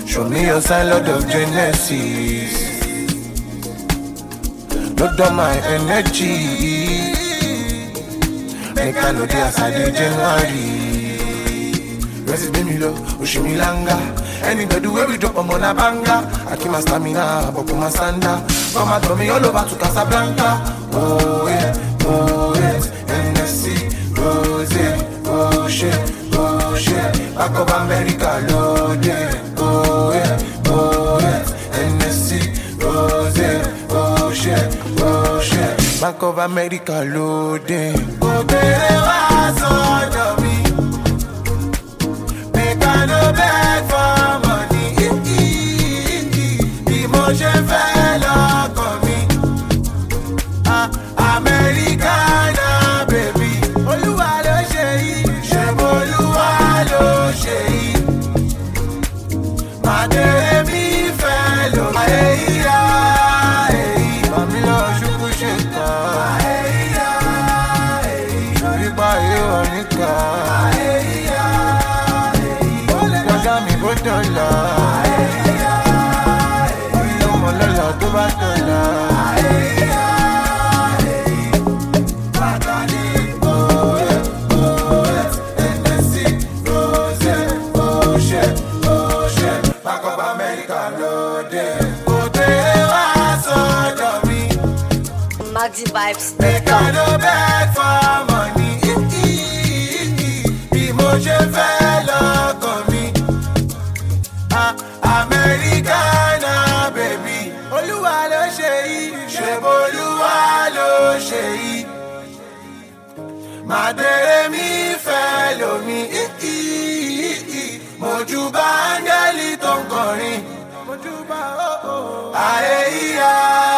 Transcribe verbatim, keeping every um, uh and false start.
Show me your sign, Lord of Genesis. Load on my energy. Make I know the aside January. Rest be me low, Ushimi Langa. Anybody where we drop on a banga. I keep my stamina, but my sanda. Come and throw me all over to Casablanca. Oh yeah, oh yeah, N S C, Rose, oh shit, oh shit. Back of America loaded. Oh yeah, oh yeah, N S C, Rose, oh shit, oh shit. Back of America loaded. Oh baby, what's on me? Make I no beg for money. Emotion fell on me. Ah, Americana baby. Olúwa ló ṣe yìí, ṣe Olúwa ló ṣe yìí. Màdé mi fẹ́ lò. Ayé ìyá èyí, bàmí lọ ṣubú ṣe kàn. Ayé ìyá èyí, lórí báyé wọ̀ níkà. Ayé ìyá èyí, gbọ́dọ̀ mi bó dọ̀là. Ayé ìyá èyí, ọmọ lọ́la tó bá dọ̀là. Ayé ìyá èyí, bàtà ní òye òye, N S C, Rose, òṣè òṣè, Bank of America lóde. Òde wá sọ́dọ̀ mi. Maxi Vibes. Make I no beg for money. Bí mo ṣe fẹ́ lọ́kàn mi. Ah, Americana baby. Olúwa ló ṣe yìí, ṣe Olúwa ló ṣe yìí. Màdé mi fẹ́ lómi. Mojúbà áńgẹ́lì tó ń kọrin. Mojúbà oh oh. Ayé ìyá.